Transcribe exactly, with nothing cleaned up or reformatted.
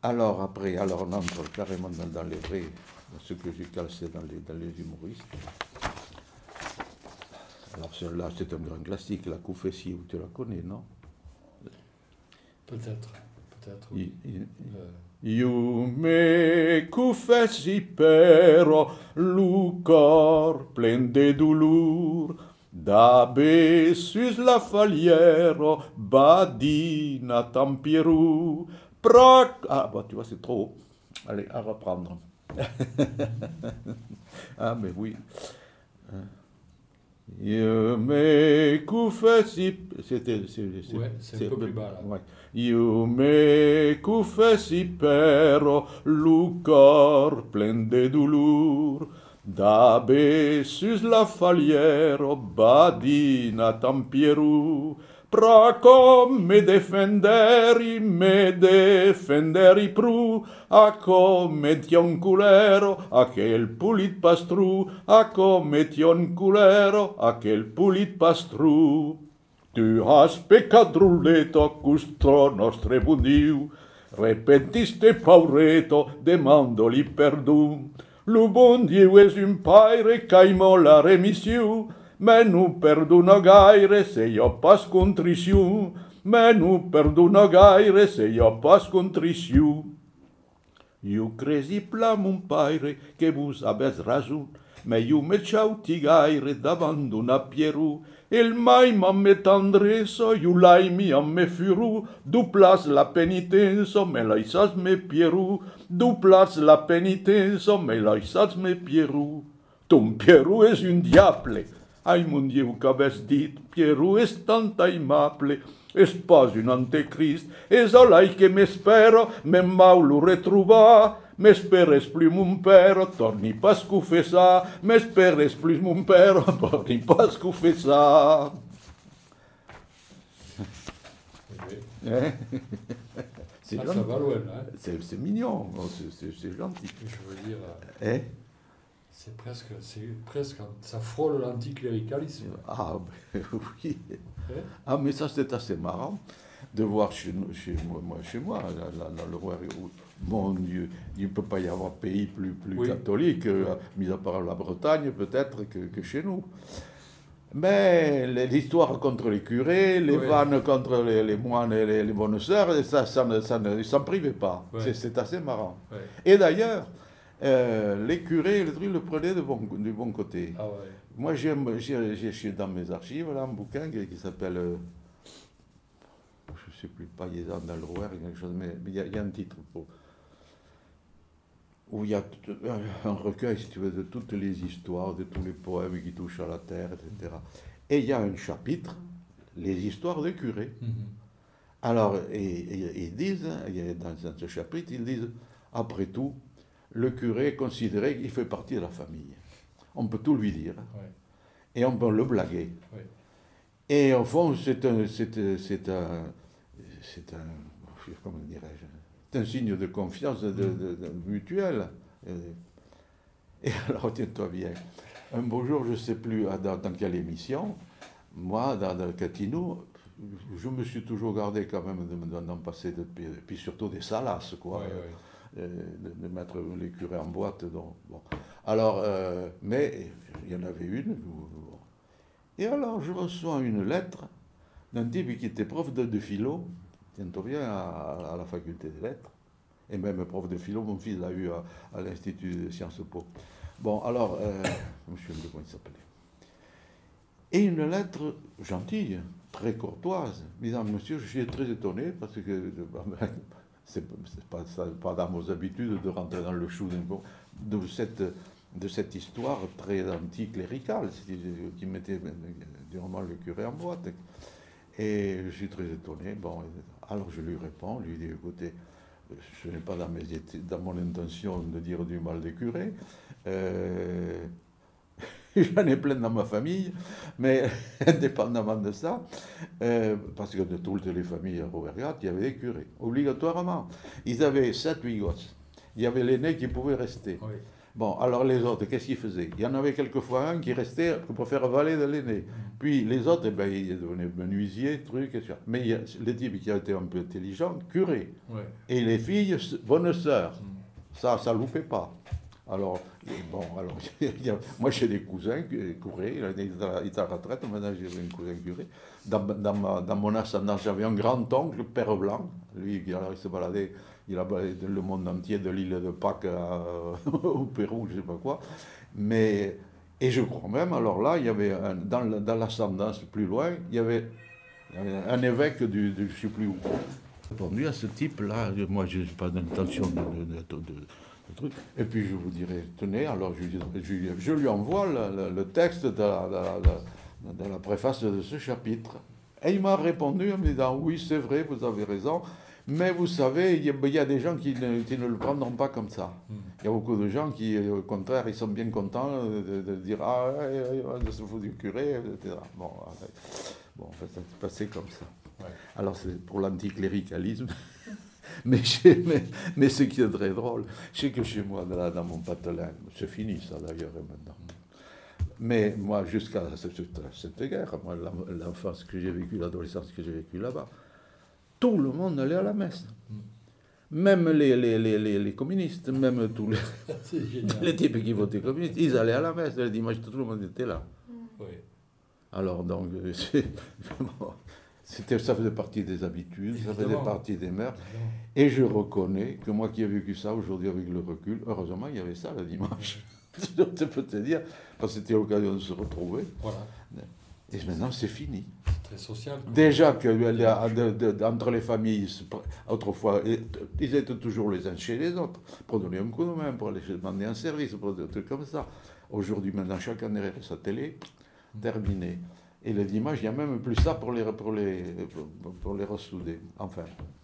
Alors après, alors on entre carrément dans, dans les vrais, dans ce que j'ai classé dans les, dans les humoristes. Alors celle-là, c'est un grand classique, la Coufessi, tu la connais, non? Peut-être, peut-être, oui. I, i, Euh, Io me confessi però lu cor plen de dolor d'abe sus la faliero badina tampieru proc... Ah, bah tu vois, c'est trop haut. Allez, à reprendre. Ah, mais oui. Io me confessi... C'était... C'est, c'est, ouais, c'est un peu plus bas là. Ouais. Io me confessi però lu cor plen de dolor d'abe sus la faliero badina tampieru pra come defenderi me defenderi pru a come tion culero aquel pulit pastru a come tion culero aquel pulit pastru. Tu has peccat rulleto custro nostre bundiu, repentiste paureto, demandoli perdun. Lu bon Dieu es un paire caimo la remission, mais nu perduna gaire se io pas contrition, mais nu perduna gaire se io pas contrition. Io cresi pla mon paire que vous avez raison, mais io me ciauti gaire davant una pieru, il mai ma me tendreso, io lai mi a me furu, duplas la penitenzo, me laisas me pieru, duplas la penitenzo, me laisas me pieru. Ton Pieru es un diable. Ai mon Dieu, qu'avais dit, Pieru es tant aimable, es pas un antéchrist, es olai que m'espero, me maulu retrouva, m'esperes plus mon père, torni pas confessar, m'esperes plus mon père, torni pas confessar. Hein? C'est Ah, gentil. ça va loin là. Hein. C'est, c'est mignon, c'est, c'est, c'est gentil. Je veux dire, euh, Hein? c'est presque, c'est presque, ça frôle l'anticléricalisme. Ah, ben, oui. Hein? Ah, mais ça, c'est assez marrant de voir chez, chez moi, moi, chez moi, là, là, dans le roi, mon Dieu, il ne peut pas y avoir pays plus, plus Oui. catholique, euh, mis à part la Bretagne, peut-être, que, que chez nous. Mais l'histoire contre les curés, les Oui. vannes contre les, les moines et les, les bonnes sœurs, ça, ça, ne, ça ne s'en privait pas. Oui. C'est, c'est assez marrant. Ouais. Et d'ailleurs, euh, les curés, le truc, le prenaient de bon, du bon côté. Ah ouais. Moi, j'ai, j'ai, j'ai dans mes archives là, un bouquin qui, qui s'appelle, euh, je ne sais plus, Paysans dans le Rouer, quelque chose, mais il y, y a un titre pour, où il y a tout, un, un recueil, si tu veux, de toutes les histoires, de tous les poèmes qui touchent à la terre, et cetera. Et il y a un chapitre, les histoires des curés. Mm-hmm. Alors, ils disent, dans, dans ce chapitre, ils disent, après tout, le curé est considéré qu'il fait partie de la famille. On peut tout lui dire. Ouais. Et on peut le blaguer. Ouais. Et au fond, c'est un, c'est, c'est un, c'est un, comment dirais-je, c'est un signe de confiance de, de, de mutuelle. Et alors, tiens-toi bien, un beau jour, je ne sais plus dans, dans quelle émission, moi, dans, dans Catinou, je me suis toujours gardé quand même d'en passer, de, puis surtout des salasses, quoi. Ouais, ouais. De, de mettre les curés en boîte. Donc, bon. Alors, euh, mais il y en avait une. Bon. Et alors, je reçois une lettre d'un type qui était prof de, de philo, tiens-toi bien, à, à la faculté des lettres, et même prof de philo, mon fils l'a eu à, à l'Institut de Sciences Po. Bon, alors, euh, je me souviens de comment il s'appelait. Et une lettre gentille, très courtoise, disant, monsieur, je suis très étonné parce que. C'est, c'est pas, ça, pas dans nos habitudes de rentrer dans le chou de cette, de cette histoire très anticléricale qui mettait durement le curé en boîte. Et je suis très étonné. Bon, alors je lui réponds, lui dis, écoutez, ce n'est pas dans, mes, dans mon intention de dire du mal des curés. Euh, J'en ai plein dans ma famille, mais indépendamment de ça, euh, parce que de toutes les familles à Rouergat, il y avait des curés, obligatoirement. Ils avaient sept, huit gosses. Il y avait l'aîné qui pouvait rester. Oui. Bon, alors les autres, qu'est-ce qu'ils faisaient? Il y en avait quelquefois un qui restait pour faire valer de l'aîné. Puis les autres, eh ben, ils devenaient menuisiers, trucs, et cetera. Mais il y a les types qui étaient un peu intelligents, curés. Ouais. Et les filles, bonnes sœurs. Mm. Ça, ça loupait pas. Alors, bon, alors, il y a- moi j'ai des cousins cu- curés, il est à il est à la retraite, maintenant j'ai un cousin curé. Dans, dans, ma- dans mon ascendance, j'avais un grand-oncle, Père Blanc, lui, qui alors, il se baladait, il a baladé le monde entier, de l'île de Pâques à- au Pérou, je sais pas quoi. Mais, et je crois même, alors là, il y avait, un- dans, le- dans l'ascendance plus loin, il y avait il y avait un évêque du, du je sais plus où. Répondu à ce type-là, moi je n'ai pas d'intention de, de, de- de- de truc. Et puis je vous dirai, tenez, alors je, je, je lui envoie le, le- le texte de la, de la- de la préface de ce chapitre. Et il m'a répondu en me disant, oui c'est vrai, vous avez raison, mais vous savez, il y a, il y a des gens qui ne, qui ne le prendront pas comme ça. Mm. Il y a beaucoup de gens qui, au contraire, ils sont bien contents de, de dire, ah, ouais, ouais, ouais, de se foutre du curé, et cetera. Bon, ouais. Bon, en fait, ça s'est passé comme ça. Ouais. Alors, c'est pour l'anticléricalisme. mais, chez- mais, mais ce qui est très drôle, c'est que chez moi, là, dans mon patelin, c'est fini ça d'ailleurs maintenant. Mais moi, jusqu'à cette, cette guerre, moi, l'enfance que j'ai vécue, l'adolescence que j'ai vécue là-bas, tout le monde allait à la messe. Même les, les, les, les, les communistes, même tous les, C'est génial. les types qui votaient communistes, ils allaient à la messe le dimanche, tout le monde était là. Oui. Alors donc, euh, c'est- bon, c'était, ça faisait partie des habitudes, ça faisait Évidemment. partie des mœurs. Évidemment. Et je reconnais que moi qui ai vécu ça aujourd'hui avec le recul, heureusement il y avait ça le dimanche. Je peux te dire, parce que c'était l'occasion de se retrouver. Voilà. Et maintenant c'est fini. C'est très social. quoi. Déjà que euh, de- de- de- entre les familles, se pr- autrefois, et- ils étaient toujours les uns chez les autres, pour donner un coup de main, pour aller demander un service, pour des trucs comme ça. Aujourd'hui, maintenant, chacun derrière sa télé, terminé. Et le dimanche, il n'y a même plus ça pour les, pour les, pour les ressouder. Enfin,